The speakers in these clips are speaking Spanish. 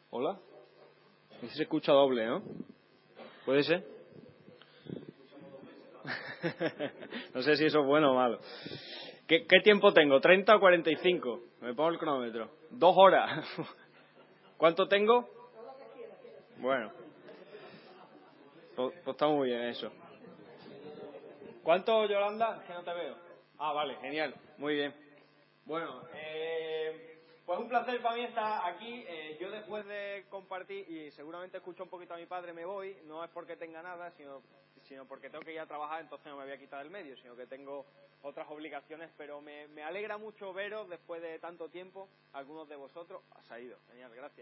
¿Hola? Se escucha doble, ¿no? ¿Puede ser? No sé si eso es bueno o malo. ¿Qué tiempo tengo? ¿30 o 45? Me pongo el cronómetro. 2 horas. ¿Cuánto tengo? Bueno, pues está muy bien eso. ¿Cuánto, Yolanda? Es que no te veo. Ah, vale, genial. Muy bien. Bueno, pues un placer para mí estar aquí. Yo después de compartir, y seguramente escucho un poquito a mi padre, me voy. No es porque tenga nada, sino porque tengo que ir a trabajar, entonces no me voy a quitar del medio, sino que tengo otras obligaciones. Pero me alegra mucho veros después de tanto tiempo. Algunos de vosotros. Se ha ido. Genial, gracias.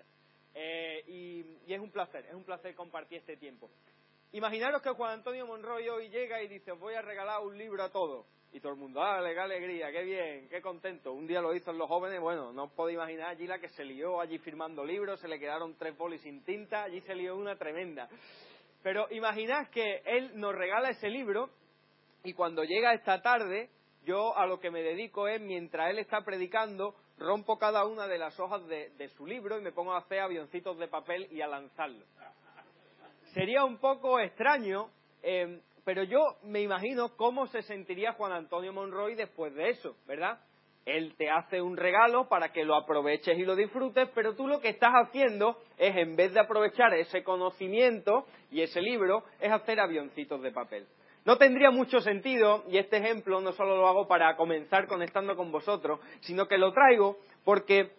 Y es un placer compartir este tiempo. Imaginaros que Juan Antonio Monroy hoy llega y dice: os voy a regalar un libro a todos. Y todo el mundo: ¡dale, qué alegría, qué bien, qué contento! Un día lo hizo en Los Jóvenes. Bueno, no os podéis imaginar allí la que se lió allí firmando libros, se le quedaron 3 bolis sin tinta, allí se lió una tremenda. Pero imaginad que él nos regala ese libro y cuando llega esta tarde, yo a lo que me dedico es, mientras él está predicando, rompo cada una de las hojas de su libro y me pongo a hacer avioncitos de papel y a lanzarlos. Sería un poco extraño, pero yo me imagino cómo se sentiría Juan Antonio Monroy después de eso, ¿verdad? Él te hace un regalo para que lo aproveches y lo disfrutes, pero tú lo que estás haciendo es, en vez de aprovechar ese conocimiento y ese libro, es hacer avioncitos de papel. No tendría mucho sentido, y este ejemplo no solo lo hago para comenzar conectando con vosotros, sino que lo traigo porque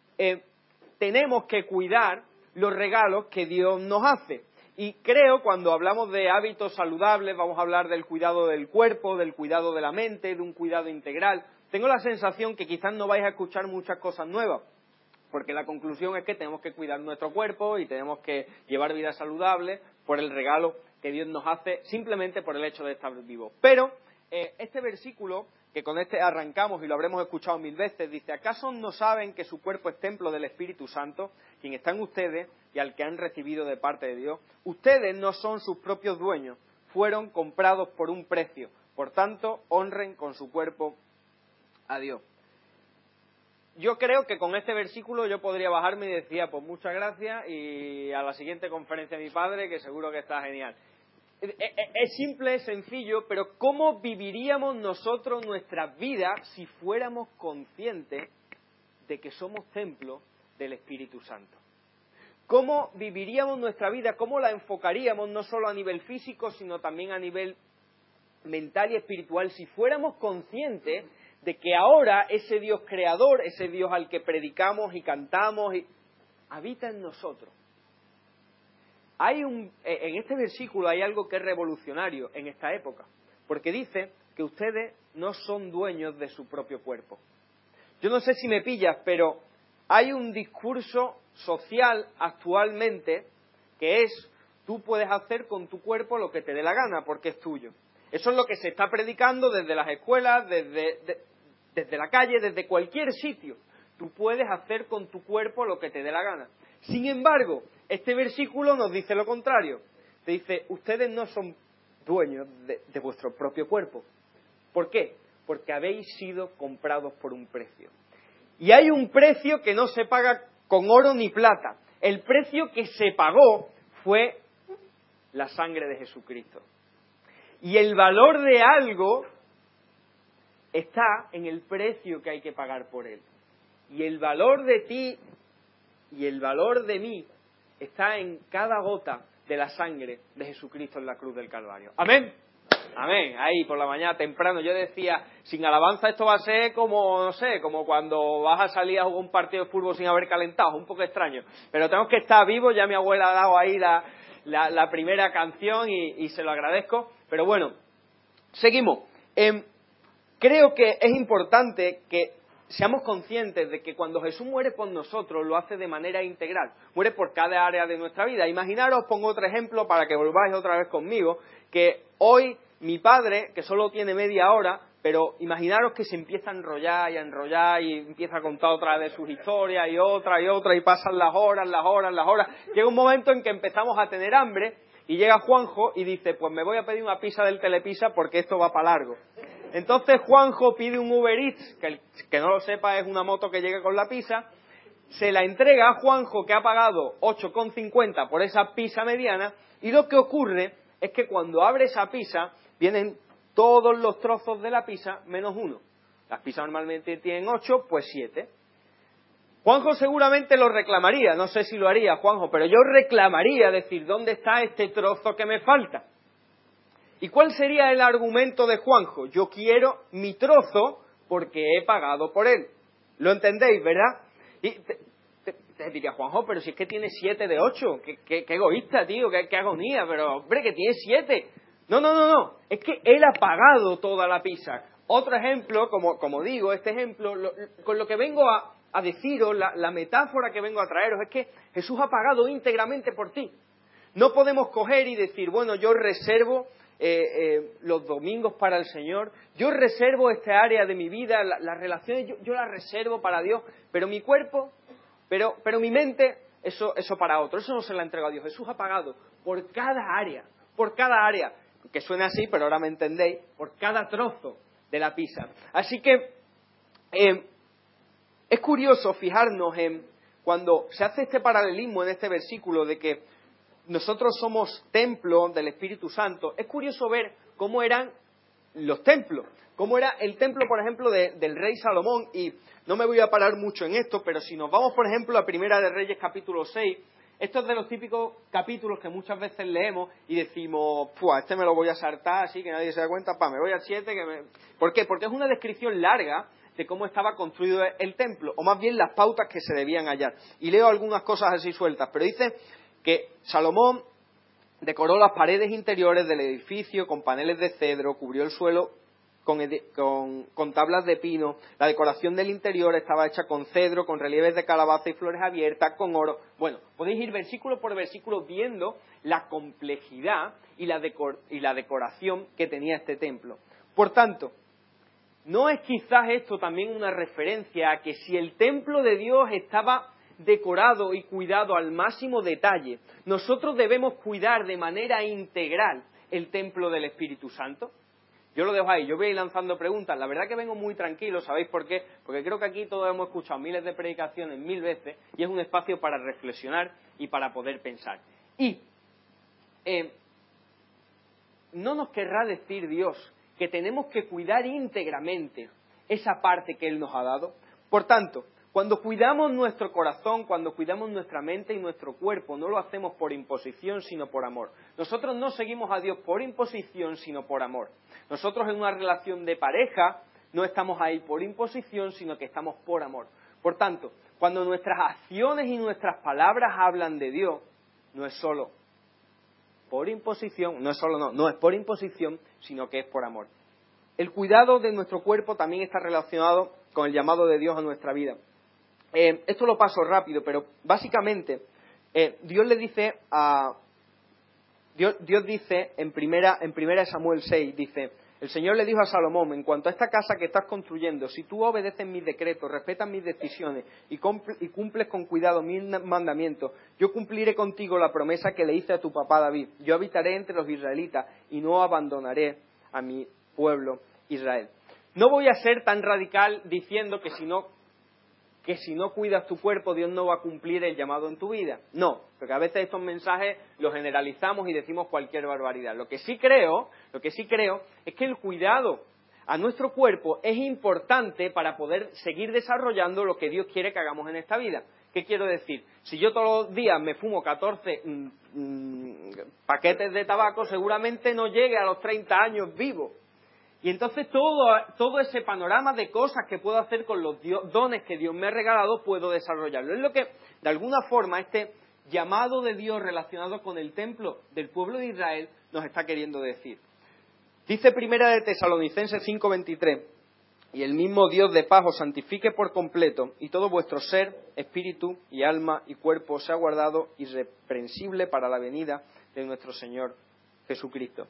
tenemos que cuidar los regalos que Dios nos hace. Y creo, cuando hablamos de hábitos saludables, vamos a hablar del cuidado del cuerpo, del cuidado de la mente, de un cuidado integral. Tengo la sensación que quizás no vais a escuchar muchas cosas nuevas, porque la conclusión es que tenemos que cuidar nuestro cuerpo y tenemos que llevar vida saludable por el regalo que Dios nos hace, simplemente por el hecho de estar vivos. Pero este versículo, que con este arrancamos y lo habremos escuchado 1000 veces, dice: ¿acaso no saben que su cuerpo es templo del Espíritu Santo, quien está en ustedes y al que han recibido de parte de Dios? Ustedes no son sus propios dueños, fueron comprados por un precio. Por tanto, honren con su cuerpo a Dios. Yo creo que con este versículo yo podría bajarme y decir: pues muchas gracias y a la siguiente conferencia de mi padre, que seguro que está genial. Es simple, es sencillo, pero ¿cómo viviríamos nosotros nuestras vidas si fuéramos conscientes de que somos templo del Espíritu Santo? ¿Cómo viviríamos nuestra vida? ¿Cómo la enfocaríamos no solo a nivel físico, sino también a nivel mental y espiritual si fuéramos conscientes de que ahora ese Dios creador, ese Dios al que predicamos y cantamos, habita en nosotros? En este versículo hay algo que es revolucionario en esta época, porque dice que ustedes no son dueños de su propio cuerpo. Yo no sé si me pillas, pero hay un discurso social actualmente que es: tú puedes hacer con tu cuerpo lo que te dé la gana porque es tuyo. Eso es lo que se está predicando desde las escuelas, desde la calle, desde cualquier sitio. Tú puedes hacer con tu cuerpo lo que te dé la gana. Sin embargo, este versículo nos dice lo contrario. Te dice: ustedes no son dueños de vuestro propio cuerpo. ¿Por qué? Porque habéis sido comprados por un precio. Y hay un precio que no se paga con oro ni plata. El precio que se pagó fue la sangre de Jesucristo. Y el valor de algo está en el precio que hay que pagar por él. Y el valor de ti y el valor de mí está en cada gota de la sangre de Jesucristo en la cruz del Calvario. ¡Amén! Amén. Ahí por la mañana temprano yo decía: sin alabanza esto va a ser como, no sé, como cuando vas a salir a jugar un partido de fútbol sin haber calentado, un poco extraño. Pero tenemos que estar vivos. Ya mi abuela ha dado ahí la primera canción y se lo agradezco. Pero bueno, seguimos. Creo que es importante que seamos conscientes de que cuando Jesús muere por nosotros, lo hace de manera integral. Muere por cada área de nuestra vida. Imaginaros, pongo otro ejemplo para que volváis otra vez conmigo, que hoy mi padre, que solo tiene media hora, pero imaginaros que se empieza a enrollar y empieza a contar otra vez de sus historias y otra, y pasan las horas. Llega un momento en que empezamos a tener hambre y llega Juanjo y dice: pues me voy a pedir una pizza del Telepizza porque esto va para largo. Entonces Juanjo pide un Uber Eats, que no lo sepa es una moto que llega con la pizza, se la entrega a Juanjo, que ha pagado 8,50 por esa pizza mediana, y lo que ocurre es que cuando abre esa pizza vienen todos los trozos de la pizza menos uno. Las pizzas normalmente tienen 8, pues 7. Juanjo seguramente lo reclamaría, no sé si lo haría Juanjo, pero yo reclamaría, decir, ¿dónde está este trozo que me falta? ¿Y cuál sería el argumento de Juanjo? Yo quiero mi trozo porque he pagado por él. ¿Lo entendéis, verdad? Y te diría, Juanjo, pero si es que tiene 7 de 8, qué egoísta, tío, qué agonía, pero hombre, que tiene 7. No, es que él ha pagado toda la pizza. Otro ejemplo, como digo, este ejemplo, con lo que vengo a deciros, la metáfora que vengo a traeros, es que Jesús ha pagado íntegramente por ti. No podemos coger y decir, bueno, yo reservo los domingos para el Señor, yo reservo esta área de mi vida, las relaciones, yo las reservo para Dios, pero mi cuerpo, pero mi mente, eso para otro, eso no se lo ha entregado a Dios. Jesús ha pagado por cada área, que suena así, pero ahora me entendéis, por cada trozo de la pizza. Así que es curioso fijarnos en cuando se hace este paralelismo en este versículo de que nosotros somos templo del Espíritu Santo. Es curioso ver cómo eran los templos, cómo era el templo, por ejemplo, del rey Salomón, y no me voy a parar mucho en esto, pero si nos vamos, por ejemplo, a Primera de Reyes, capítulo 6, esto es de los típicos capítulos que muchas veces leemos y decimos, este me lo voy a saltar así que nadie se da cuenta, me voy al 7, ¿Por qué? Porque es una descripción larga de cómo estaba construido el templo, o más bien las pautas que se debían hallar. Y leo algunas cosas así sueltas, pero dice que Salomón decoró las paredes interiores del edificio con paneles de cedro, cubrió el suelo con tablas de pino, la decoración del interior estaba hecha con cedro, con relieves de calabaza y flores abiertas, con oro. Bueno, podéis ir versículo por versículo viendo la complejidad y la decoración que tenía este templo. Por tanto, ¿no es quizás esto también una referencia a que si el templo de Dios estaba decorado y cuidado al máximo detalle, nosotros debemos cuidar de manera integral el templo del Espíritu Santo? Yo lo dejo ahí, yo voy a ir lanzando preguntas. La verdad que vengo muy tranquilo, ¿sabéis por qué? Porque creo que aquí todos hemos escuchado miles de predicaciones 1000 veces y es un espacio para reflexionar y para poder pensar. Y no nos querrá decir Dios que tenemos que cuidar íntegramente esa parte que Él nos ha dado. Por tanto, cuando cuidamos nuestro corazón, cuando cuidamos nuestra mente y nuestro cuerpo, no lo hacemos por imposición, sino por amor. Nosotros no seguimos a Dios por imposición, sino por amor. Nosotros en una relación de pareja no estamos ahí por imposición, sino que estamos por amor. Por tanto, cuando nuestras acciones y nuestras palabras hablan de Dios, no es solo por imposición, no es por imposición, sino que es por amor. El cuidado de nuestro cuerpo también está relacionado con el llamado de Dios a nuestra vida. Esto lo paso rápido, pero básicamente Dios dice en primera Samuel 6, dice, el Señor le dijo a Salomón, en cuanto a esta casa que estás construyendo, si tú obedeces mis decretos, respetas mis decisiones y cumples con cuidado mis mandamientos, yo cumpliré contigo la promesa que le hice a tu papá David. Yo habitaré entre los israelitas y no abandonaré a mi pueblo Israel. No voy a ser tan radical diciendo que si no cuidas tu cuerpo, Dios no va a cumplir el llamado en tu vida. No, porque a veces estos mensajes los generalizamos y decimos cualquier barbaridad. Lo que sí creo es que el cuidado a nuestro cuerpo es importante para poder seguir desarrollando lo que Dios quiere que hagamos en esta vida. ¿Qué quiero decir? Si yo todos los días me fumo 14 paquetes de tabaco, seguramente no llegue a los 30 años vivo. Y entonces todo ese panorama de cosas que puedo hacer con los dones que Dios me ha regalado, puedo desarrollarlo. Es lo que, de alguna forma, este llamado de Dios relacionado con el templo del pueblo de Israel nos está queriendo decir. Dice Primera de Tesalonicenses 5:23, y el mismo Dios de paz os santifique por completo, y todo vuestro ser, espíritu y alma y cuerpo sea guardado irreprensible para la venida de nuestro Señor Jesucristo.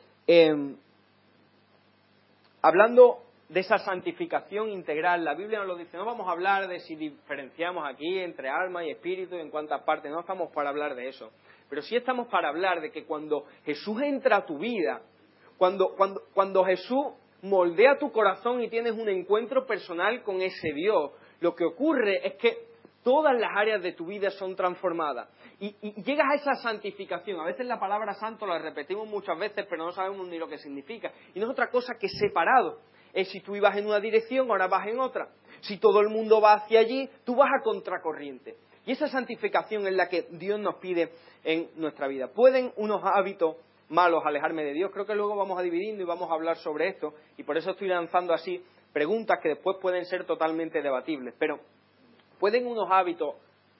Hablando de esa santificación integral, la Biblia nos lo dice, no vamos a hablar de si diferenciamos aquí entre alma y espíritu y en cuántas partes, no estamos para hablar de eso, pero sí estamos para hablar de que cuando Jesús entra a tu vida, cuando Jesús moldea tu corazón y tienes un encuentro personal con ese Dios, lo que ocurre es que todas las áreas de tu vida son transformadas. Y llegas a esa santificación. A veces la palabra santo la repetimos muchas veces, pero no sabemos ni lo que significa. Y no es otra cosa que separado. Es si tú ibas en una dirección, ahora vas en otra. Si todo el mundo va hacia allí, tú vas a contracorriente. Y esa santificación es la que Dios nos pide en nuestra vida. ¿Pueden unos hábitos malos alejarme de Dios? Creo que luego vamos a dividiendo y vamos a hablar sobre esto. Y por eso estoy lanzando así preguntas que después pueden ser totalmente debatibles. Pero, ¿pueden unos hábitos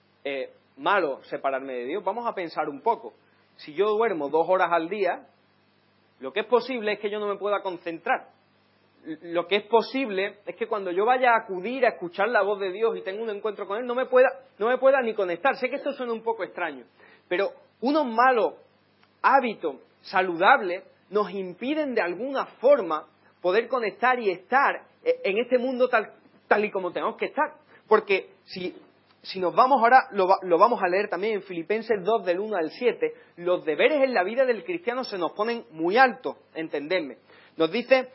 malos separarme de Dios? Vamos a pensar un poco. Si yo duermo 2 horas al día, lo que es posible es que yo no me pueda concentrar. Lo que es posible es que cuando yo vaya a acudir a escuchar la voz de Dios y tenga un encuentro con Él, no me pueda ni conectar. Sé que esto suena un poco extraño, pero unos malos hábitos saludables nos impiden de alguna forma poder conectar y estar en este mundo tal y como tenemos que estar. Porque si nos vamos ahora, lo vamos a leer también en Filipenses 2, del 1 al 7, los deberes en la vida del cristiano se nos ponen muy altos, entendedme. Nos dice...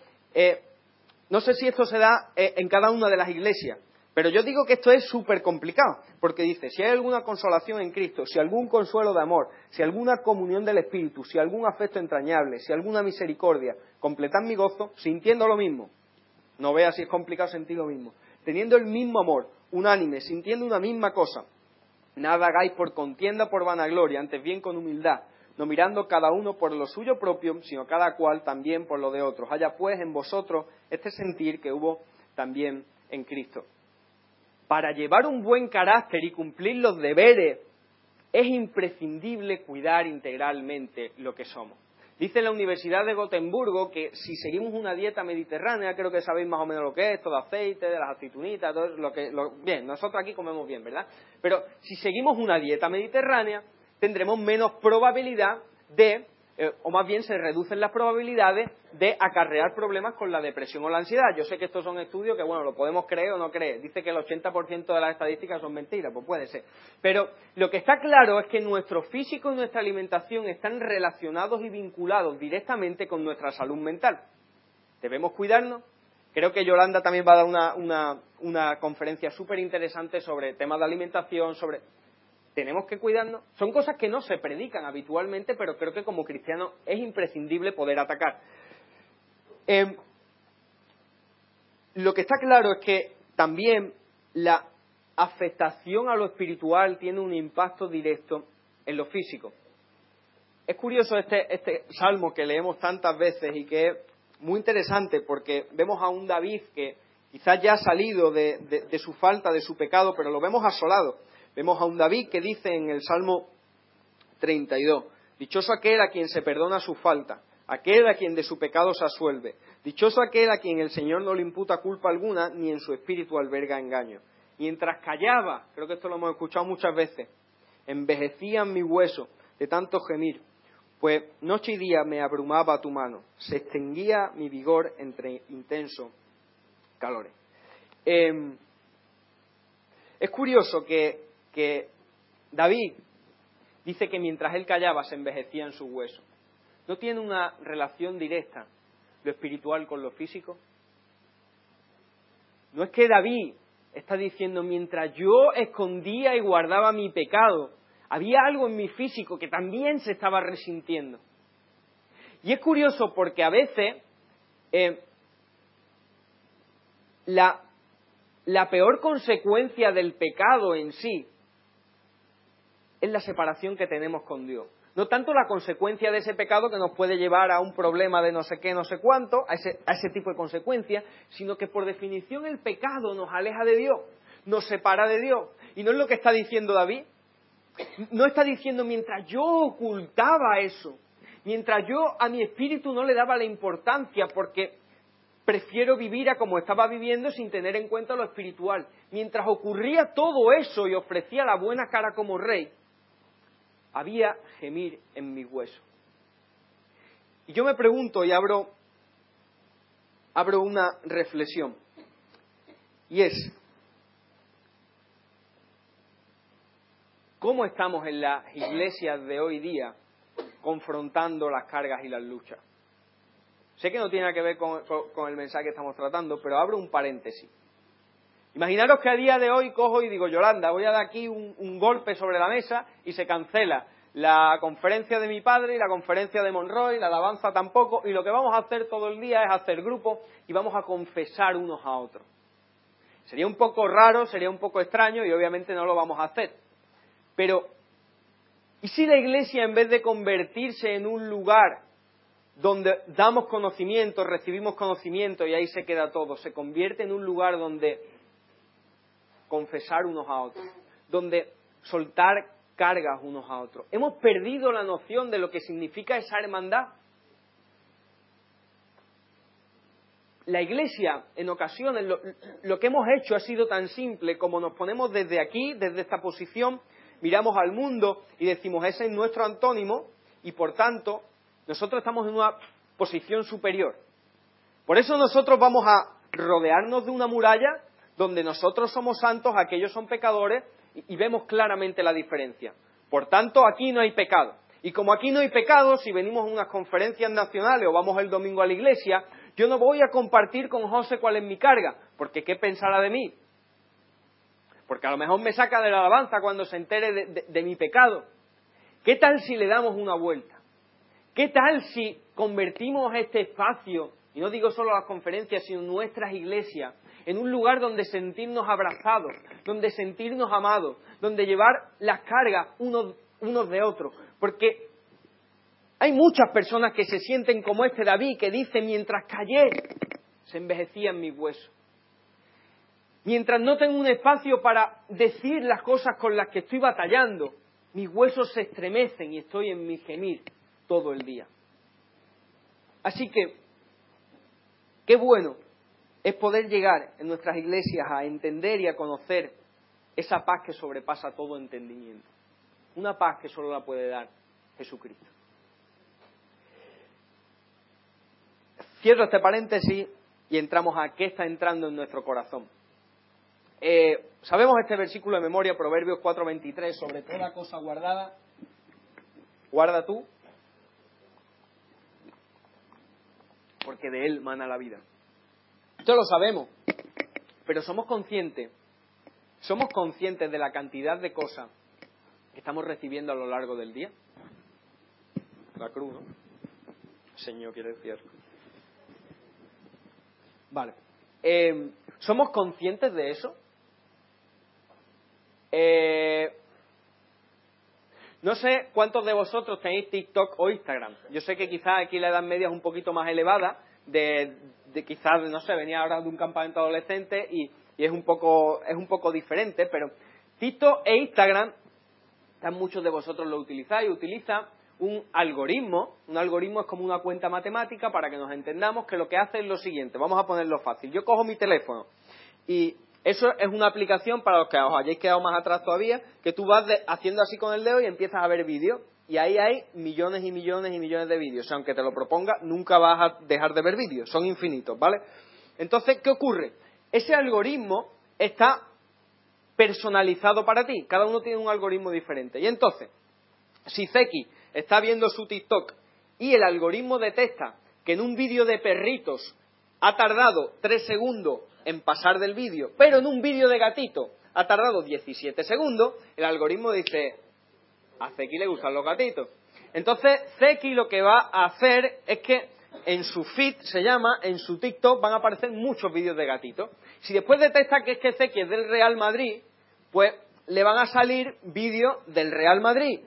no sé si esto se da en cada una de las iglesias, pero yo digo que esto es súper complicado, porque dice, si hay alguna consolación en Cristo, si algún consuelo de amor, si alguna comunión del Espíritu, si algún afecto entrañable, si alguna misericordia, completad mi gozo, sintiendo lo mismo. No veas si es complicado sentir lo mismo. Teniendo el mismo amor, unánime, sintiendo una misma cosa. Nada hagáis por contienda, por vanagloria, antes bien con humildad, no mirando cada uno por lo suyo propio, sino cada cual también por lo de otros. Haya pues en vosotros este sentir que hubo también en Cristo. Para llevar un buen carácter y cumplir los deberes, es imprescindible cuidar integralmente lo que somos. Dice la Universidad de Gotemburgo que si seguimos una dieta mediterránea, creo que sabéis más o menos lo que es, todo aceite, de las aceitunitas, todo bien, nosotros aquí comemos bien, ¿verdad? Pero si seguimos una dieta mediterránea, tendremos menos probabilidad o más bien se reducen las probabilidades de acarrear problemas con la depresión o la ansiedad. Yo sé que estos son estudios que, bueno, lo podemos creer o no creer. Dice que el 80% de las estadísticas son mentiras, pues puede ser. Pero lo que está claro es que nuestro físico y nuestra alimentación están relacionados y vinculados directamente con nuestra salud mental. Debemos cuidarnos. Creo que Yolanda también va a dar una conferencia súper interesante sobre temas de alimentación, tenemos que cuidarnos. Son cosas que no se predican habitualmente, pero creo que como cristianos es imprescindible poder atacar. Lo que está claro es que también la afectación a lo espiritual tiene un impacto directo en lo físico. Es curioso este salmo que leemos tantas veces y que es muy interesante porque vemos a un David que quizás ya ha salido de su falta, de su pecado, pero lo vemos asolado. Vemos a un David que dice en el Salmo 32, dichoso aquel a quien se perdona su falta, aquel a quien de su pecado se absuelve, dichoso aquel a quien el Señor no le imputa culpa alguna, ni en su espíritu alberga engaño. Mientras callaba, creo que esto lo hemos escuchado muchas veces, envejecían mis huesos de tanto gemir, pues noche y día me abrumaba tu mano, se extinguía mi vigor entre intensos calores. Es curioso que David dice que mientras él callaba se envejecían sus huesos. ¿No tiene una relación directa lo espiritual con lo físico? No es que David está diciendo, mientras yo escondía y guardaba mi pecado, había algo en mi físico que también se estaba resintiendo. Y es curioso porque a veces la peor consecuencia del pecado en sí es la separación que tenemos con Dios. No tanto la consecuencia de ese pecado que nos puede llevar a un problema de no sé qué, no sé cuánto, a ese tipo de consecuencias, sino que por definición el pecado nos aleja de Dios, nos separa de Dios. Y no es lo que está diciendo David. No está diciendo mientras yo ocultaba eso, mientras yo a mi espíritu no le daba la importancia porque prefiero vivir a como estaba viviendo sin tener en cuenta lo espiritual. Mientras ocurría todo eso y ofrecía la buena cara como rey, había gemir en mis huesos. Y yo me pregunto y abro una reflexión. Y es, ¿cómo estamos en las iglesias de hoy día confrontando las cargas y las luchas? Sé que no tiene nada que ver con el mensaje que estamos tratando, pero abro un paréntesis. Imaginaros que a día de hoy cojo y digo, Yolanda, voy a dar aquí un golpe sobre la mesa y se cancela la conferencia de mi padre y la conferencia de Monroy, la alabanza tampoco, y lo que vamos a hacer todo el día es hacer grupo y vamos a confesar unos a otros. Sería un poco raro, sería un poco extraño y obviamente no lo vamos a hacer. Pero, ¿y si la Iglesia, en vez de convertirse en un lugar donde damos conocimiento, recibimos conocimiento y ahí se queda todo, se convierte en un lugar donde confesar unos a otros, donde soltar cargas unos a otros? Hemos perdido la noción de lo que significa esa hermandad. La Iglesia, en ocasiones, lo que hemos hecho ha sido tan simple como nos ponemos desde aquí, desde esta posición, miramos al mundo y decimos, ese es nuestro antónimo, y por tanto, nosotros estamos en una posición superior. Por eso nosotros vamos a rodearnos de una muralla donde nosotros somos santos, aquellos son pecadores, y vemos claramente la diferencia. Por tanto, aquí no hay pecado. Y como aquí no hay pecado, si venimos a unas conferencias nacionales o vamos el domingo a la iglesia, yo no voy a compartir con José cuál es mi carga, porque ¿qué pensará de mí? Porque a lo mejor me saca de la alabanza cuando se entere de mi pecado. ¿Qué tal si le damos una vuelta? ¿Qué tal si convertimos este espacio, y no digo solo las conferencias, sino nuestras iglesias, en un lugar donde sentirnos abrazados, donde sentirnos amados, donde llevar las cargas unos de otros? Porque hay muchas personas que se sienten como este David, que dice, mientras callé, se envejecían mis huesos. Mientras no tengo un espacio para decir las cosas con las que estoy batallando, mis huesos se estremecen y estoy en mi gemir todo el día. Así que, qué bueno es poder llegar en nuestras iglesias a entender y a conocer esa paz que sobrepasa todo entendimiento. Una paz que solo la puede dar Jesucristo. Cierro este paréntesis y entramos a qué está entrando en nuestro corazón. Sabemos este versículo de memoria, Proverbios 4:23, sobre toda cosa guardada, guarda tú, porque de él mana la vida. Esto lo sabemos, pero somos conscientes de la cantidad de cosas que estamos recibiendo a lo largo del día. La cruz, ¿no? Señor quiere decir. Vale. ¿Somos conscientes de eso? No sé cuántos de vosotros tenéis TikTok o Instagram. Yo sé que quizás aquí la edad media es un poquito más elevada, de quizás, no sé, venía ahora de un campamento adolescente y es un poco diferente, pero TikTok e Instagram, muchos de vosotros lo utilizáis, utiliza un algoritmo. Un algoritmo es como una cuenta matemática, para que nos entendamos, que lo que hace es lo siguiente. Vamos a ponerlo fácil. Yo cojo mi teléfono y eso es una aplicación, para los que os hayáis quedado más atrás todavía, que tú vas haciendo así con el dedo y empiezas a ver vídeos. Y ahí hay millones y millones y millones de vídeos. O sea, aunque te lo proponga, nunca vas a dejar de ver vídeos. Son infinitos, ¿vale? Entonces, ¿qué ocurre? Ese algoritmo está personalizado para ti. Cada uno tiene un algoritmo diferente. Y entonces, si Zeki está viendo su TikTok y el algoritmo detecta que en un vídeo de perritos ha tardado 3 segundos en pasar del vídeo, pero en un vídeo de gatito ha tardado 17 segundos, el algoritmo dice, a Zeki le gustan los gatitos. Entonces, Zeki lo que va a hacer es que en su feed, se llama, en su TikTok van a aparecer muchos vídeos de gatitos. Si después detecta que es que Zeki es del Real Madrid, pues le van a salir vídeos del Real Madrid.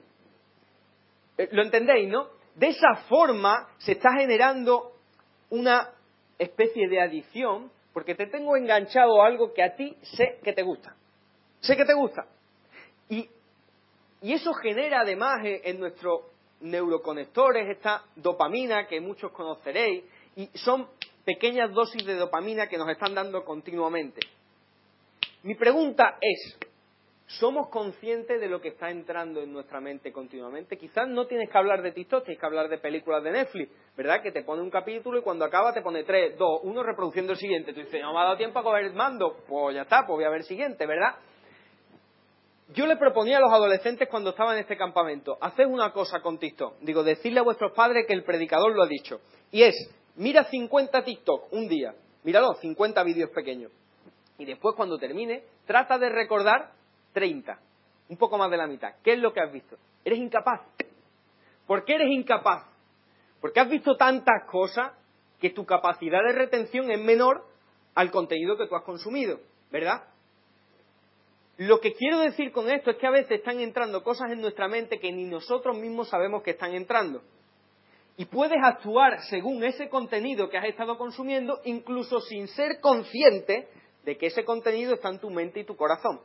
¿Lo entendéis, no? De esa forma se está generando una especie de adicción, porque te tengo enganchado a algo que a ti sé que te gusta. Sé que te gusta. Y eso genera además en nuestros neuroconectores esta dopamina que muchos conoceréis, y son pequeñas dosis de dopamina que nos están dando continuamente. Mi pregunta es, ¿somos conscientes de lo que está entrando en nuestra mente continuamente? Quizás no tienes que hablar de TikTok, tienes que hablar de películas de Netflix, ¿verdad? Que te pone un capítulo y cuando acaba te pone 3, 2, 1 reproduciendo el siguiente. Tú dices, no me ha dado tiempo a coger el mando. Pues ya está, pues voy a ver el siguiente, ¿verdad? Yo le proponía a los adolescentes cuando estaba en este campamento, haced una cosa con TikTok. Digo, decirle a vuestros padres que el predicador lo ha dicho. Y es, mira 50 TikTok un día. Míralo, 50 vídeos pequeños. y después cuando termine, trata de recordar 30, un poco más de la mitad. ¿Qué es lo que has visto? Eres incapaz. ¿Por qué eres incapaz? Porque has visto tantas cosas que tu capacidad de retención es menor al contenido que tú has consumido, ¿verdad? Lo que quiero decir con esto es que a veces están entrando cosas en nuestra mente que ni nosotros mismos sabemos que están entrando. Y puedes actuar según ese contenido que has estado consumiendo, incluso sin ser consciente de que ese contenido está en tu mente y tu corazón.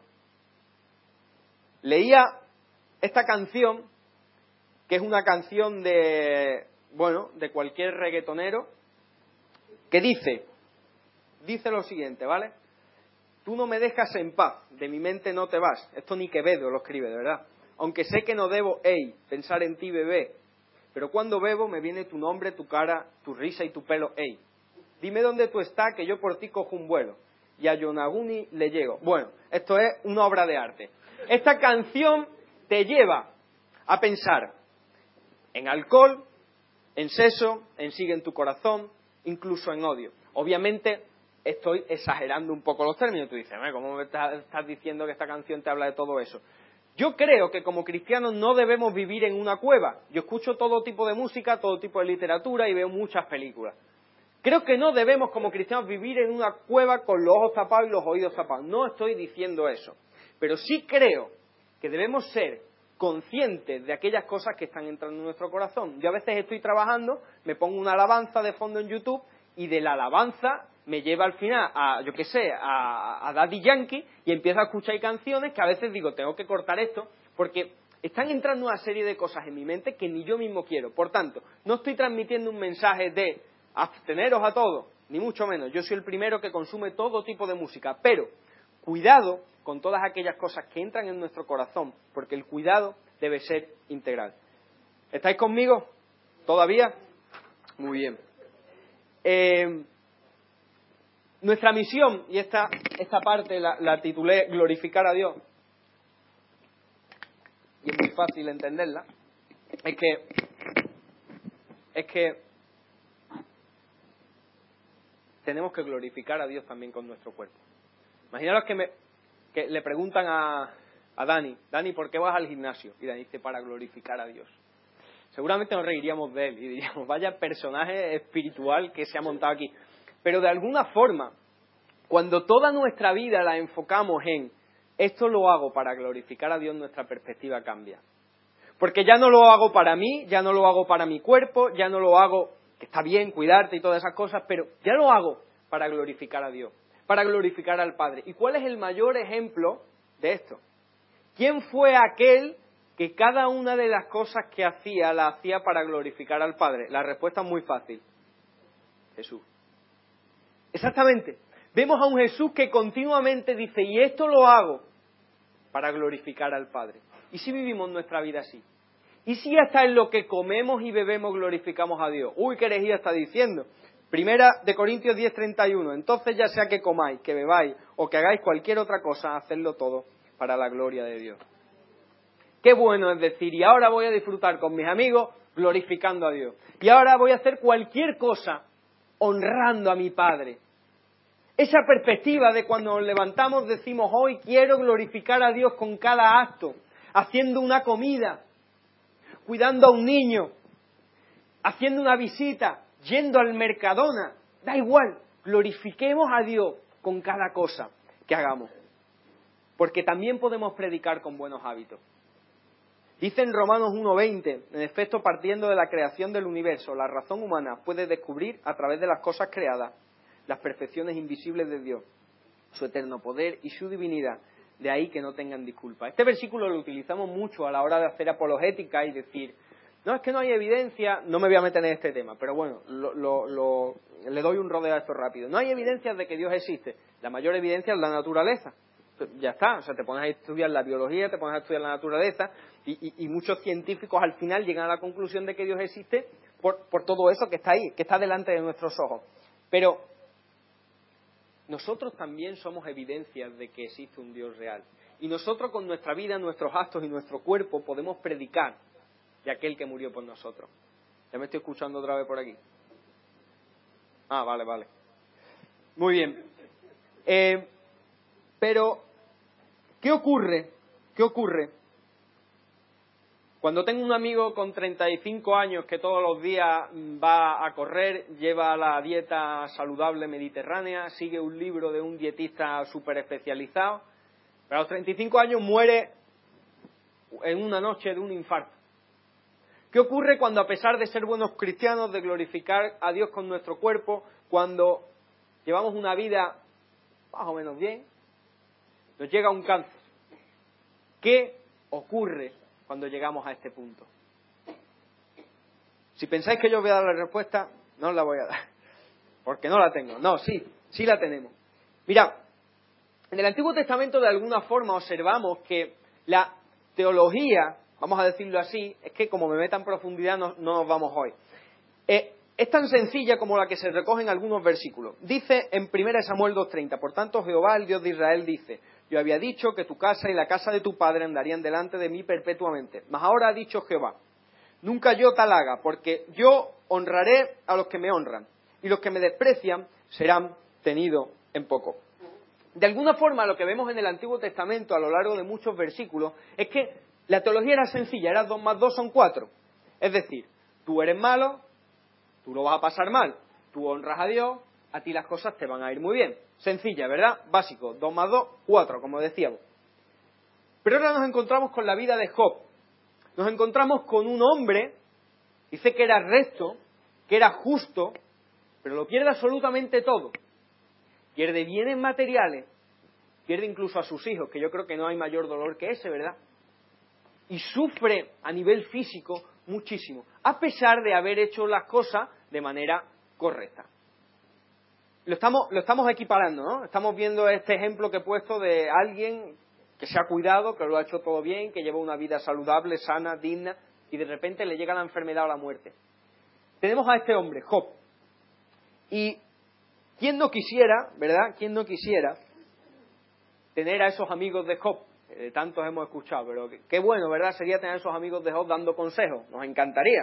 Leía esta canción, que es una canción de cualquier reggaetonero, que dice lo siguiente, ¿vale? Tú no me dejas en paz, de mi mente no te vas. Esto ni Quevedo lo escribe, de verdad. Aunque sé que no debo, pensar en ti, bebé. Pero cuando bebo me viene tu nombre, tu cara, tu risa y tu pelo, Dime dónde tú estás, que yo por ti cojo un vuelo. Y a Yonaguni le llego. Bueno, esto es una obra de arte. Esta canción te lleva a pensar en alcohol, en sexo, en sigue en tu corazón, incluso en odio. Obviamente estoy exagerando un poco los términos. Tú dices, ¿cómo me estás diciendo que esta canción te habla de todo eso? Yo creo que como cristianos no debemos vivir en una cueva. Yo escucho todo tipo de música, todo tipo de literatura y veo muchas películas. Creo que no debemos como cristianos vivir en una cueva con los ojos tapados y los oídos tapados. No estoy diciendo eso. Pero sí creo que debemos ser conscientes de aquellas cosas que están entrando en nuestro corazón. Yo a veces estoy trabajando, me pongo una alabanza de fondo en YouTube y de la alabanza me lleva al final a Daddy Yankee y empiezo a escuchar canciones que a veces digo, tengo que cortar esto, porque están entrando una serie de cosas en mi mente que ni yo mismo quiero. Por tanto, no estoy transmitiendo un mensaje de absteneros a todo, ni mucho menos. Yo soy el primero que consume todo tipo de música, pero cuidado con todas aquellas cosas que entran en nuestro corazón, porque el cuidado debe ser integral. ¿Estáis conmigo? ¿Todavía? Muy bien. Nuestra misión, y esta parte la titulé Glorificar a Dios, y es muy fácil entenderla, es que tenemos que glorificar a Dios también con nuestro cuerpo. Imaginaros que le preguntan a Dani, ¿por qué vas al gimnasio? Y Dani dice, para glorificar a Dios. Seguramente nos reiríamos de él y diríamos, vaya personaje espiritual que se ha montado aquí. Pero de alguna forma, cuando toda nuestra vida la enfocamos en esto lo hago para glorificar a Dios, nuestra perspectiva cambia. Porque ya no lo hago para mí, ya no lo hago para mi cuerpo, ya no lo hago, que está bien cuidarte y todas esas cosas, pero ya lo hago para glorificar a Dios, para glorificar al Padre. ¿Y cuál es el mayor ejemplo de esto? ¿Quién fue aquel que cada una de las cosas que hacía, la hacía para glorificar al Padre? La respuesta es muy fácil. Jesús. Exactamente. Vemos a un Jesús que continuamente dice, y esto lo hago para glorificar al Padre. ¿Y si vivimos nuestra vida así? ¿Y si hasta en lo que comemos y bebemos glorificamos a Dios? Uy, qué herejía está diciendo. Primera de Corintios 10:31. Entonces ya sea que comáis, que bebáis o que hagáis cualquier otra cosa, hacedlo todo para la gloria de Dios. Qué bueno es decir, y ahora voy a disfrutar con mis amigos glorificando a Dios. Y ahora voy a hacer cualquier cosa honrando a mi Padre. Esa perspectiva de cuando nos levantamos decimos, hoy quiero glorificar a Dios con cada acto, haciendo una comida, cuidando a un niño, haciendo una visita, yendo al Mercadona, da igual, glorifiquemos a Dios con cada cosa que hagamos. Porque también podemos predicar con buenos hábitos. Dice en Romanos 1:20, en efecto, partiendo de la creación del universo, la razón humana puede descubrir a través de las cosas creadas las perfecciones invisibles de Dios, su eterno poder y su divinidad, de ahí que no tengan disculpa. Este versículo lo utilizamos mucho a la hora de hacer apologética y decir, no, es que no hay evidencia, no me voy a meter en este tema, pero bueno, le doy un rodeo a esto rápido. No hay evidencias de que Dios existe, la mayor evidencia es la naturaleza. Ya está, o sea, te pones a estudiar la biología, te pones a estudiar la naturaleza y muchos científicos al final llegan a la conclusión de que Dios existe por todo eso que está ahí, que está delante de nuestros ojos. Pero nosotros también somos evidencias de que existe un Dios real. Y nosotros con nuestra vida, nuestros actos y nuestro cuerpo podemos predicar de aquel que murió por nosotros. Ya me estoy escuchando otra vez por aquí. Vale. Muy bien. Pero, ¿qué ocurre? ¿Qué ocurre cuando tengo un amigo con 35 años que todos los días va a correr, lleva la dieta saludable mediterránea, sigue un libro de un dietista súper especializado, pero a los 35 años muere en una noche de un infarto? ¿Qué ocurre cuando, a pesar de ser buenos cristianos, de glorificar a Dios con nuestro cuerpo, cuando llevamos una vida más o menos bien, nos llega un cáncer? ¿Qué ocurre cuando llegamos a este punto? Si pensáis que yo voy a dar la respuesta, no os la voy a dar, porque no la tengo. No, sí la tenemos. Mirad, en el Antiguo Testamento de alguna forma observamos que la teología, vamos a decirlo así, es que como me meta en profundidad no nos vamos hoy. Es tan sencilla como la que se recoge en algunos versículos. Dice en 1 Samuel 2:30, por tanto Jehová, el Dios de Israel, dice: yo había dicho que tu casa y la casa de tu padre andarían delante de mí perpetuamente. Mas ahora ha dicho Jehová: nunca yo tal haga, porque yo honraré a los que me honran, y los que me desprecian serán tenidos en poco. De alguna forma, lo que vemos en el Antiguo Testamento a lo largo de muchos versículos es que la teología era sencilla, era 2 más 2 son 4. Es decir, tú eres malo, tú lo vas a pasar mal, tú honras a Dios, a ti las cosas te van a ir muy bien. Sencilla, ¿verdad? Básico, 2 más 2, 4, como decíamos. Pero ahora nos encontramos con la vida de Job. Nos encontramos con un hombre, dice que era recto, que era justo, pero lo pierde absolutamente todo. Pierde bienes materiales, pierde incluso a sus hijos, que yo creo que no hay mayor dolor que ese, ¿verdad? Y sufre a nivel físico muchísimo, a pesar de haber hecho las cosas de manera correcta. Lo estamos equiparando, ¿no? Estamos viendo este ejemplo que he puesto de alguien que se ha cuidado, que lo ha hecho todo bien, que lleva una vida saludable, sana, digna, y de repente le llega la enfermedad o la muerte. Tenemos a este hombre, Job. Y ¿quién no quisiera, verdad? ¿Quién no quisiera tener a esos amigos de Job? De tantos hemos escuchado, pero qué bueno, ¿verdad? Sería tener a esos amigos de Job dando consejos. Nos encantaría.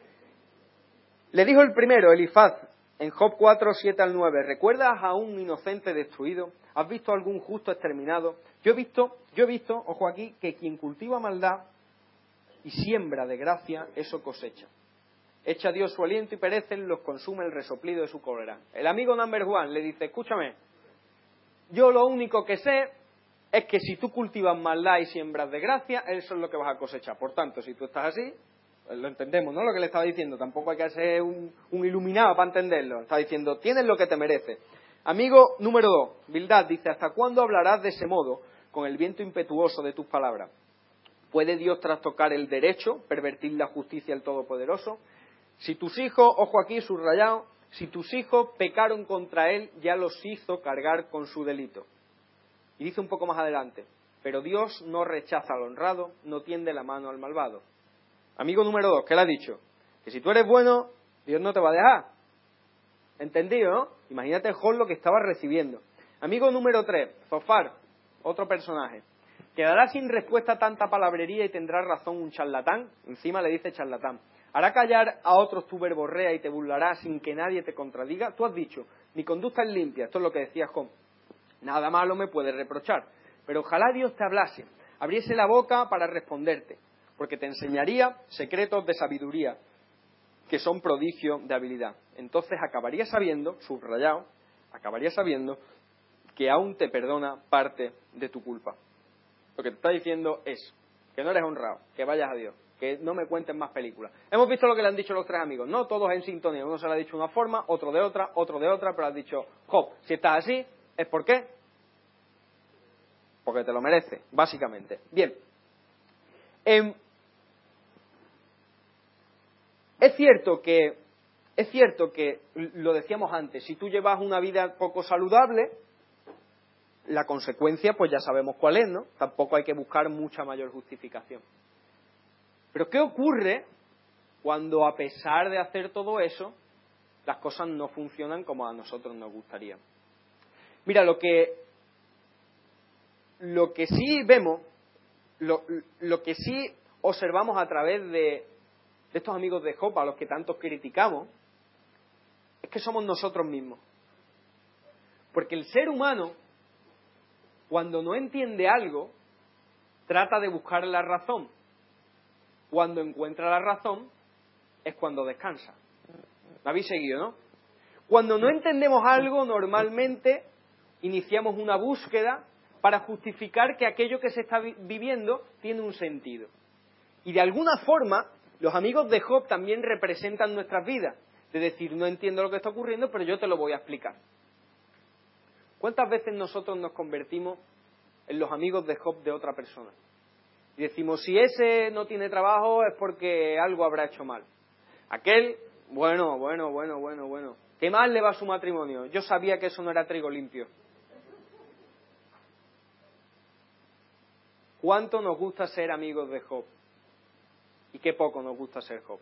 Le dijo el primero, Elifaz, en Job 4, 7 al 9, ¿recuerdas a un inocente destruido? ¿Has visto a algún justo exterminado? Yo he visto, ojo aquí, que quien cultiva maldad y siembra de gracia, eso cosecha. Echa Dios su aliento y perecen, los consume el resoplido de su cólera. El amigo number one le dice: escúchame, yo lo único que sé es que si tú cultivas maldad y siembras de gracia, eso es lo que vas a cosechar. Por tanto, si tú estás así, pues lo entendemos, ¿no? Lo que le estaba diciendo. Tampoco hay que ser un iluminado para entenderlo. Está diciendo: tienes lo que te mereces. Amigo número 2, Bildad, dice: ¿hasta cuándo hablarás de ese modo, con el viento impetuoso de tus palabras? ¿Puede Dios trastocar el derecho, pervertir la justicia del Todopoderoso? Si tus hijos, ojo aquí subrayado, si tus hijos pecaron contra él, ya los hizo cargar con su delito. Y dice un poco más adelante: pero Dios no rechaza al honrado, no tiende la mano al malvado. Amigo número 2, ¿qué le ha dicho? Que si tú eres bueno, Dios no te va a dejar. ¿Entendido, no? Imagínate Job lo que estaba recibiendo. Amigo número 3, Zofar, otro personaje. ¿Quedará sin respuesta tanta palabrería y tendrá razón un charlatán? Encima le dice charlatán. ¿Hará callar a otros tu verborrea y te burlará sin que nadie te contradiga? Tú has dicho: mi conducta es limpia. Esto es lo que decía Job. Nada malo me puede reprochar. Pero ojalá Dios te hablase, abriese la boca para responderte, porque te enseñaría secretos de sabiduría, que son prodigio de habilidad. Entonces acabarías sabiendo, subrayado, que aún te perdona parte de tu culpa. Lo que te está diciendo es que no eres honrado, que vayas a Dios, que no me cuentes más películas. Hemos visto lo que le han dicho los tres amigos, no todos en sintonía. Uno se lo ha dicho de una forma, otro de otra, pero has dicho: Job, si estás así, ¿es por qué? Porque te lo mereces, básicamente. Bien. Es cierto que, lo decíamos antes, si tú llevas una vida poco saludable, la consecuencia pues ya sabemos cuál es, ¿no? Tampoco hay que buscar mucha mayor justificación. Pero ¿qué ocurre cuando, a pesar de hacer todo eso, las cosas no funcionan como a nosotros nos gustaría? Mira, lo que sí vemos, lo que sí observamos a través de estos amigos de Job, a los que tantos criticamos, es que somos nosotros mismos. Porque el ser humano, Cuando no entiende algo, trata de buscar la razón. Cuando encuentra la razón, es cuando descansa. ¿Me habéis seguido, no? Cuando no entendemos algo, normalmente iniciamos una búsqueda para justificar que aquello que se está viviendo tiene un sentido. Y de alguna forma, los amigos de Job también representan nuestras vidas. De decir, no entiendo lo que está ocurriendo, pero yo te lo voy a explicar. ¿Cuántas veces nosotros nos convertimos en los amigos de Job de otra persona? Y decimos, si ese no tiene trabajo es porque algo habrá hecho mal. Aquel, bueno. ¿Qué mal le va a su matrimonio? Yo sabía que eso no era trigo limpio. ¿Cuánto nos gusta ser amigos de Job? Y qué poco nos gusta ser Job.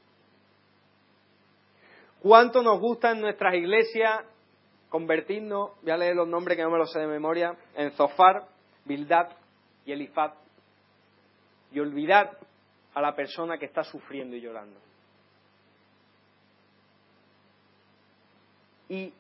¿Cuánto nos gusta en nuestras iglesias convertirnos, voy a leer los nombres que no me los sé de memoria, en Zofar, Bildad y Elifaz, y olvidar a la persona que está sufriendo y llorando? Y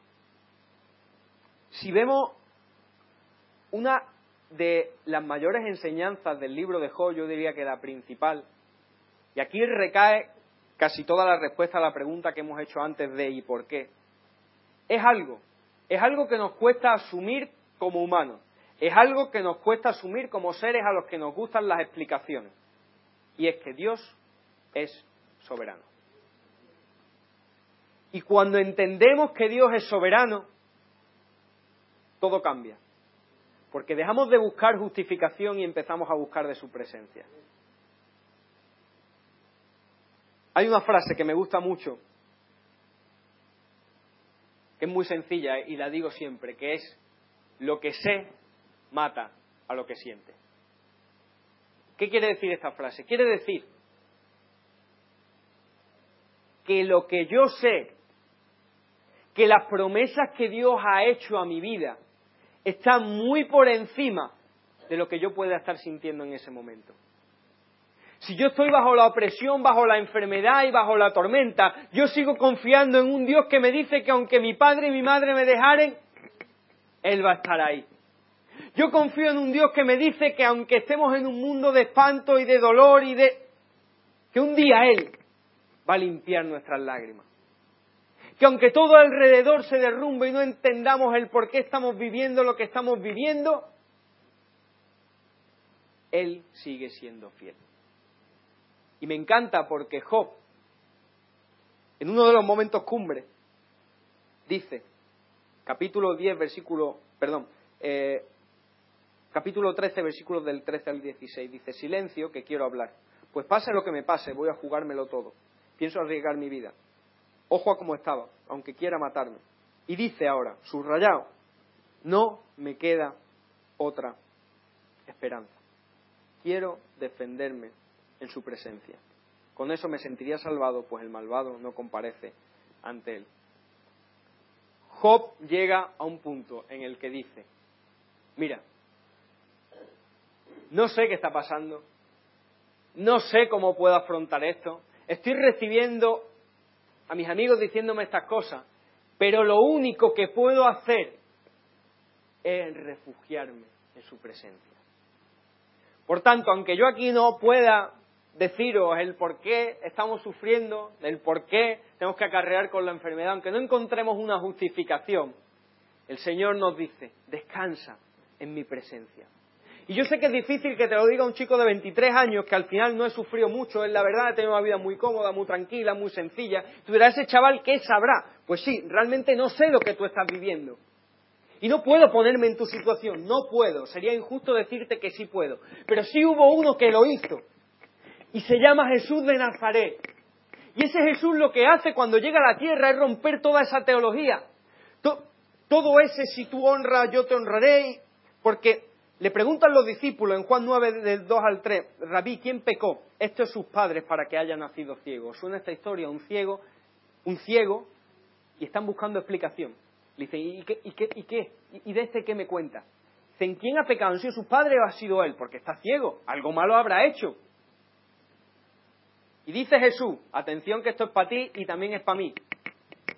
si vemos una de las mayores enseñanzas del libro de Job, yo diría que la principal, y aquí recae casi toda la respuesta a la pregunta que hemos hecho antes de ¿y por qué? Es algo que nos cuesta asumir como humanos, es algo que nos cuesta asumir como seres a los que nos gustan las explicaciones, y es que Dios es soberano. Y cuando entendemos que Dios es soberano, todo cambia. Porque dejamos de buscar justificación y empezamos a buscar de su presencia. Hay una frase que me gusta mucho, que es muy sencilla y la digo siempre, que es: lo que sé mata a lo que siente. ¿Qué quiere decir esta frase? Quiere decir que lo que yo sé, que las promesas que Dios ha hecho a mi vida están muy por encima de lo que yo pueda estar sintiendo en ese momento. Si yo estoy bajo la opresión, bajo la enfermedad y bajo la tormenta, yo sigo confiando en un Dios que me dice que aunque mi padre y mi madre me dejaren, Él va a estar ahí. Yo confío en un Dios que me dice que aunque estemos en un mundo de espanto y de dolor que un día Él va a limpiar nuestras lágrimas. Que aunque todo alrededor se derrumbe y no entendamos el por qué estamos viviendo lo que estamos viviendo, Él sigue siendo fiel. Y me encanta porque Job, en uno de los momentos cumbre, dice, capítulo 13, versículos del 13 al 16, dice: silencio, que quiero hablar, pues pase lo que me pase, voy a jugármelo todo, pienso arriesgar mi vida. Ojo a cómo estaba, aunque quiera matarme. Y dice ahora, subrayado, no me queda otra esperanza. Quiero defenderme en su presencia. Con eso me sentiría salvado, pues el malvado no comparece ante él. Job llega a un punto en el que dice: mira, no sé qué está pasando, no sé cómo puedo afrontar esto, estoy recibiendo a mis amigos diciéndome estas cosas, pero lo único que puedo hacer es refugiarme en su presencia. Por tanto, aunque yo aquí no pueda deciros el por qué estamos sufriendo, el por qué tenemos que acarrear con la enfermedad, aunque no encontremos una justificación, el Señor nos dice: descansa en mi presencia. Y yo sé que es difícil que te lo diga un chico de 23 años que al final no he sufrido mucho, en la verdad he tenido una vida muy cómoda, muy tranquila, muy sencilla. Tú dirás, ese chaval, ¿qué sabrá? Pues sí, realmente no sé lo que tú estás viviendo. Y no puedo ponerme en tu situación, no puedo. Sería injusto decirte que sí puedo. Pero sí hubo uno que lo hizo. Y se llama Jesús de Nazaret. Y ese Jesús lo que hace cuando llega a la tierra es romper toda esa teología. Todo ese si tú honras, yo te honraré. Porque le preguntan los discípulos en Juan 9, del 2 al 3, Rabí, ¿quién pecó? Estos sus padres para que haya nacido ciego. Suena esta historia, un ciego, y están buscando explicación. Le dicen, ¿y qué? ¿Y de este qué me cuenta? Dicen, ¿quién ha pecado? ¿Han sido sus padres o ha sido él? Porque está ciego, algo malo habrá hecho. Y dice Jesús, atención que esto es para ti y también es para mí.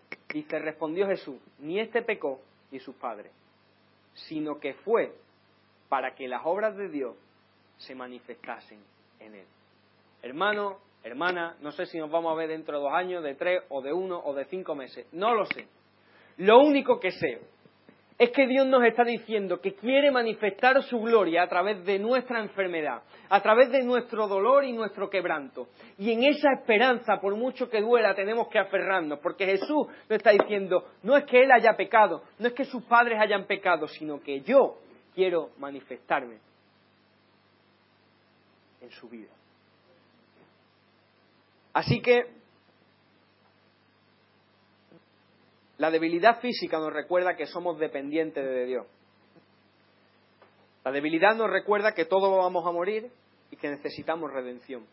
Respondió Jesús, ni este pecó ni sus padres, sino que fue para que las obras de Dios se manifestasen en él. Hermano, hermana, no sé si nos vamos a ver dentro de 2 años, de 3, o de 1, o de 5 meses. No lo sé. Lo único que sé es que Dios nos está diciendo que quiere manifestar su gloria a través de nuestra enfermedad, a través de nuestro dolor y nuestro quebranto. Y en esa esperanza, por mucho que duela, tenemos que aferrarnos, porque Jesús nos está diciendo, no es que Él haya pecado, no es que sus padres hayan pecado, sino que yo quiero manifestarme en su vida. Así que la debilidad física nos recuerda que somos dependientes de Dios. La debilidad nos recuerda que todos vamos a morir y que necesitamos redención.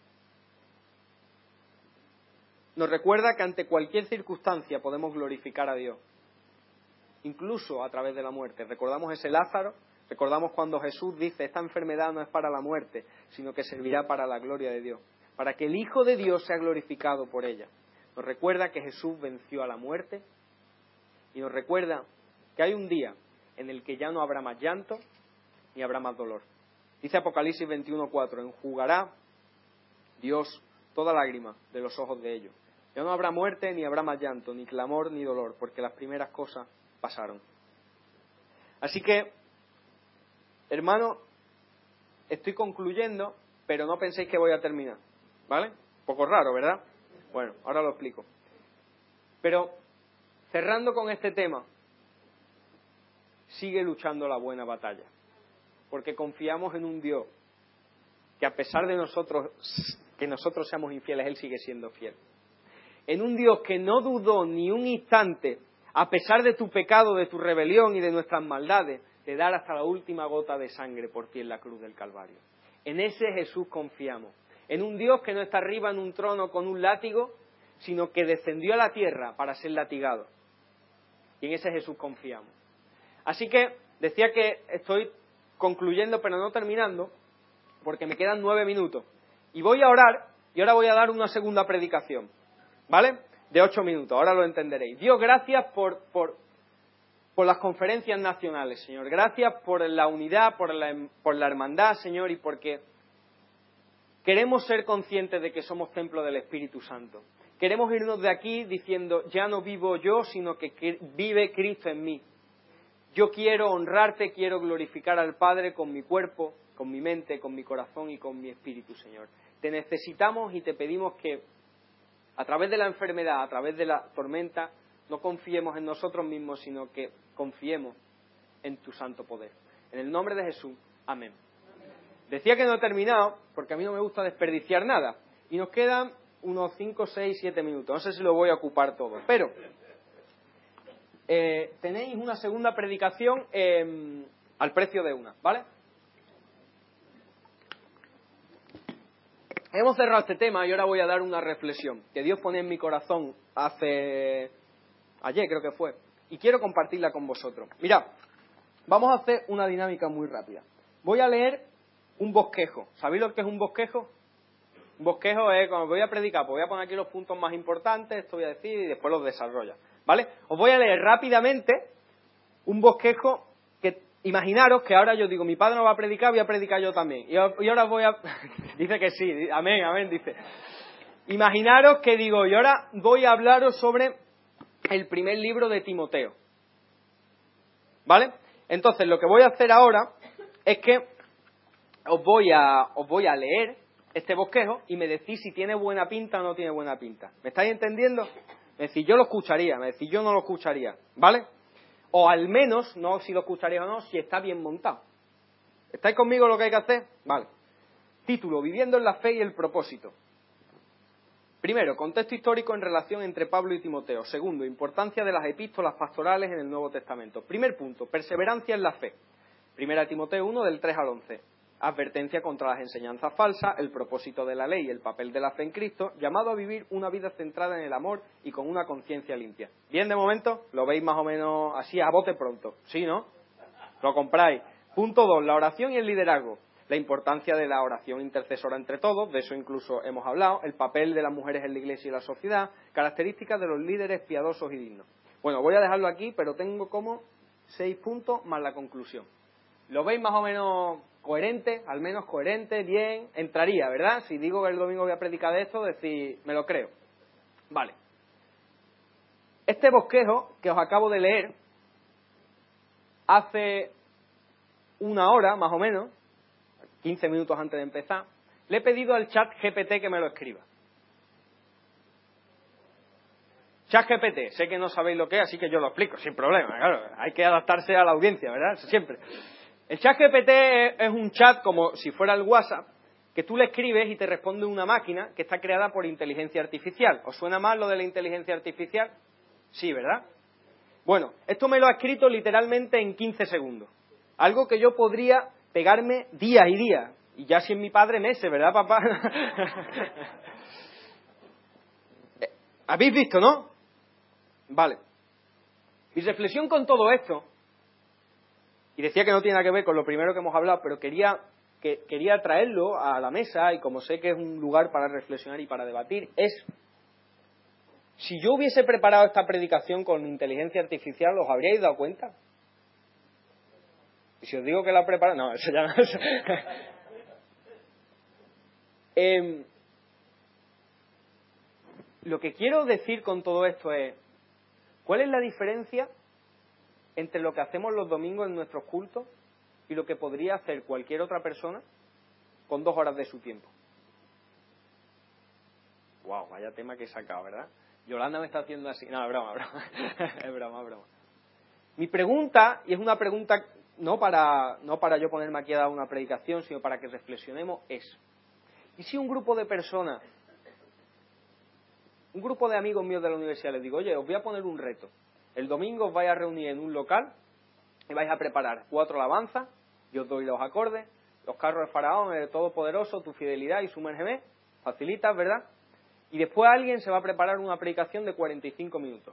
Nos recuerda que ante cualquier circunstancia podemos glorificar a Dios, incluso a través de la muerte. Recordamos ese Lázaro, recordamos cuando Jesús dice, esta enfermedad no es para la muerte, sino que servirá para la gloria de Dios, para que el Hijo de Dios sea glorificado por ella. Nos recuerda que Jesús venció a la muerte y nos recuerda que hay un día en el que ya no habrá más llanto ni habrá más dolor. Dice Apocalipsis 21:4, enjugará Dios toda lágrima de los ojos de ellos. Ya no habrá muerte, ni habrá más llanto, ni clamor, ni dolor, porque las primeras cosas pasaron. Así que, hermano, estoy concluyendo, pero no penséis que voy a terminar, ¿vale? Un poco raro, ¿verdad? Bueno, ahora lo explico. Pero, cerrando con este tema, sigue luchando la buena batalla, porque confiamos en un Dios que a pesar de que nosotros seamos infieles, Él sigue siendo fiel. En un Dios que no dudó ni un instante, a pesar de tu pecado, de tu rebelión y de nuestras maldades, de dar hasta la última gota de sangre por ti en la cruz del Calvario. En ese Jesús confiamos. En un Dios que no está arriba en un trono con un látigo, sino que descendió a la tierra para ser latigado. Y en ese Jesús confiamos. Así que decía que estoy concluyendo, pero no terminando, porque me quedan 9 minutos. Y voy a orar, y ahora voy a dar una segunda predicación, ¿vale? De 8 minutos, ahora lo entenderéis. Dios, gracias por las conferencias nacionales, Señor. Gracias por la unidad, por la hermandad, Señor, y porque queremos ser conscientes de que somos templo del Espíritu Santo. Queremos irnos de aquí diciendo, ya no vivo yo, sino que vive Cristo en mí. Yo quiero honrarte, quiero glorificar al Padre con mi cuerpo, con mi mente, con mi corazón y con mi espíritu, Señor. Te necesitamos y te pedimos que a través de la enfermedad, a través de la tormenta, no confiemos en nosotros mismos, sino que confiemos en tu santo poder. En el nombre de Jesús, amén. Decía que no he terminado, porque a mí no me gusta desperdiciar nada. Y nos quedan unos 5, 6, 7 minutos. No sé si lo voy a ocupar todo. Pero tenéis una segunda predicación al precio de una, ¿vale? Hemos cerrado este tema y ahora voy a dar una reflexión que Dios pone en mi corazón ayer creo que fue, y quiero compartirla con vosotros. Mirad, vamos a hacer una dinámica muy rápida. Voy a leer un bosquejo. ¿Sabéis lo que es un bosquejo? Un bosquejo es, cuando voy a predicar, pues voy a poner aquí los puntos más importantes, esto voy a decir y después los desarrolla, ¿vale? Os voy a leer rápidamente un bosquejo que, imaginaros que ahora yo digo, mi padre no va a predicar, voy a predicar yo también. Y ahora voy a... dice que sí, amén, amén, dice. Imaginaros que digo, y ahora voy a hablaros sobre el primer libro de Timoteo, ¿vale? Entonces, lo que voy a hacer ahora es que os voy a leer este bosquejo y me decís si tiene buena pinta o no tiene buena pinta. ¿Me estáis entendiendo? Me decís, yo lo escucharía, me decís, yo no lo escucharía, ¿vale? O al menos, no si lo escucharía o no, si está bien montado. ¿Estáis conmigo lo que hay que hacer? Vale. Título, Viviendo en la fe y el propósito. Primero, contexto histórico en relación entre Pablo y Timoteo. Segundo, importancia de las epístolas pastorales en el Nuevo Testamento. Primer punto, perseverancia en la fe. Primera Timoteo 1, del 3 al 11. Advertencia contra las enseñanzas falsas, el propósito de la ley y el papel de la fe en Cristo, llamado a vivir una vida centrada en el amor y con una conciencia limpia. Bien, de momento, lo veis más o menos así a bote pronto. ¿Sí, no? Lo compráis. Punto 2, la oración y el liderazgo. La importancia de la oración intercesora entre todos, de eso incluso hemos hablado, el papel de las mujeres en la iglesia y la sociedad, características de los líderes piadosos y dignos. Bueno, voy a dejarlo aquí, pero tengo como 6 puntos más la conclusión. ¿Lo veis más o menos coherente? Al menos coherente, bien, entraría, ¿verdad? Si digo que el domingo voy a predicar de esto, decir, me lo creo. Vale. Este bosquejo que os acabo de leer, hace una hora, más o menos, 15 minutos antes de empezar, le he pedido al chat GPT que me lo escriba. Chat GPT, sé que no sabéis lo que es, así que yo lo explico, sin problema, claro, hay que adaptarse a la audiencia, ¿verdad? Siempre. El chat GPT es un chat como si fuera el WhatsApp, que tú le escribes y te responde una máquina que está creada por inteligencia artificial. ¿Os suena mal lo de la inteligencia artificial? Sí, ¿verdad? Bueno, esto me lo ha escrito literalmente en 15 segundos. Algo que yo podría pegarme días y días. Y ya si es mi padre, meses, ¿verdad, papá? ¿Habéis visto, no? Vale. Mi reflexión con todo esto, y decía que no tiene nada que ver con lo primero que hemos hablado, pero quería traerlo a la mesa, y como sé que es un lugar para reflexionar y para debatir, es, si yo hubiese preparado esta predicación con inteligencia artificial, ¿os habríais dado cuenta? Y si os digo que la he preparado, no, eso ya no es. Lo que quiero decir con todo esto es, ¿cuál es la diferencia entre lo que hacemos los domingos en nuestros cultos y lo que podría hacer cualquier otra persona con 2 horas de su tiempo? Wow, vaya tema que he sacado, ¿verdad? Yolanda me está haciendo así. No, es broma, es broma. Mi pregunta, y es una pregunta no para yo ponerme aquí a dar una predicación, sino para que reflexionemos, es, ¿y si un grupo de personas, un grupo de amigos míos de la universidad, les digo, oye, os voy a poner un reto? El domingo os vais a reunir en un local y vais a preparar 4 alabanzas, yo os doy los acordes, los carros de Faraón, el Todopoderoso, tu fidelidad y sumérgeme, facilitas, ¿verdad? Y después alguien se va a preparar una predicación de 45 minutos.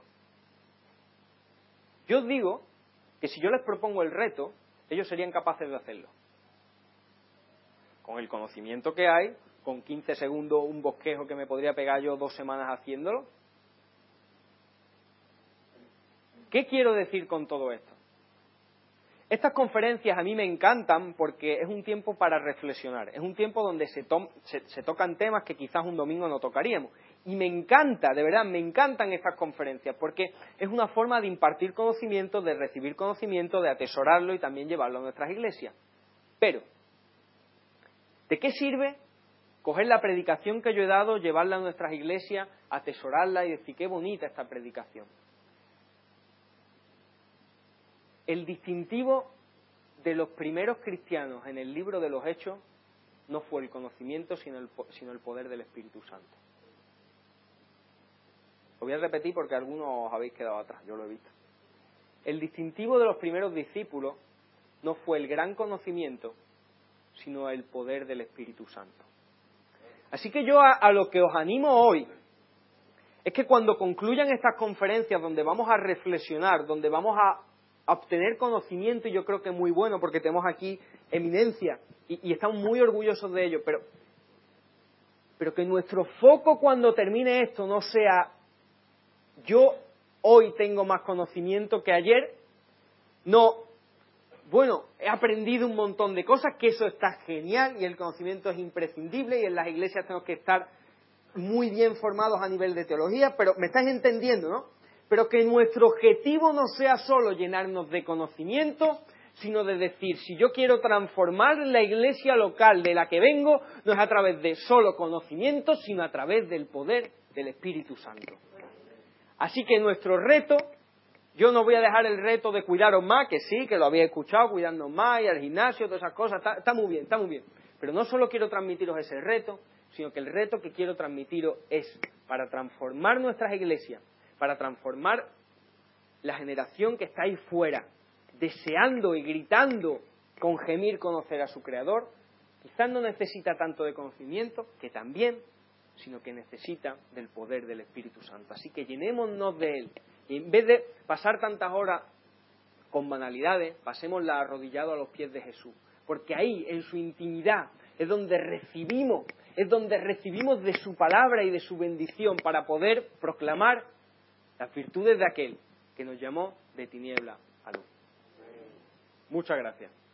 Yo os digo que si yo les propongo el reto, ellos serían capaces de hacerlo. Con el conocimiento que hay, con 15 segundos, un bosquejo que me podría pegar yo 2 semanas haciéndolo. ¿Qué quiero decir con todo esto? Estas conferencias a mí me encantan porque es un tiempo para reflexionar, es un tiempo donde se tocan temas que quizás un domingo no tocaríamos. Y me encanta, de verdad, me encantan estas conferencias porque es una forma de impartir conocimiento, de recibir conocimiento, de atesorarlo y también llevarlo a nuestras iglesias. Pero, ¿de qué sirve coger la predicación que yo he dado, llevarla a nuestras iglesias, atesorarla y decir qué bonita esta predicación? El distintivo de los primeros cristianos en el libro de los Hechos no fue el conocimiento, sino el poder del Espíritu Santo. Lo voy a repetir porque algunos os habéis quedado atrás, yo lo he visto. El distintivo de los primeros discípulos no fue el gran conocimiento, sino el poder del Espíritu Santo. Así que yo a lo que os animo hoy es que cuando concluyan estas conferencias donde vamos a reflexionar, donde vamos a obtener conocimiento, y yo creo que es muy bueno porque tenemos aquí eminencia y estamos muy orgullosos de ello, pero que nuestro foco cuando termine esto no sea yo hoy tengo más conocimiento que ayer, no, bueno, he aprendido un montón de cosas, que eso está genial y el conocimiento es imprescindible y en las iglesias tenemos que estar muy bien formados a nivel de teología, pero me estáis entendiendo, ¿no? Pero que nuestro objetivo no sea solo llenarnos de conocimiento, sino de decir, si yo quiero transformar la iglesia local de la que vengo, no es a través de solo conocimiento, sino a través del poder del Espíritu Santo. Así que nuestro reto, yo no voy a dejar el reto de cuidaros más, que sí, que lo habéis escuchado, cuidarnos más, y al gimnasio, todas esas cosas, está muy bien, está muy bien. Pero no solo quiero transmitiros ese reto, sino que el reto que quiero transmitiros es para transformar nuestras iglesias, para transformar la generación que está ahí fuera, deseando y gritando con gemir conocer a su Creador, quizás no necesita tanto de conocimiento, que también, sino que necesita del poder del Espíritu Santo. Así que llenémonos de Él. Y en vez de pasar tantas horas con banalidades, pasémoslas arrodillados a los pies de Jesús. Porque ahí, en su intimidad, es donde recibimos de su palabra y de su bendición para poder proclamar las virtudes de aquel que nos llamó de tiniebla a luz. Muchas gracias.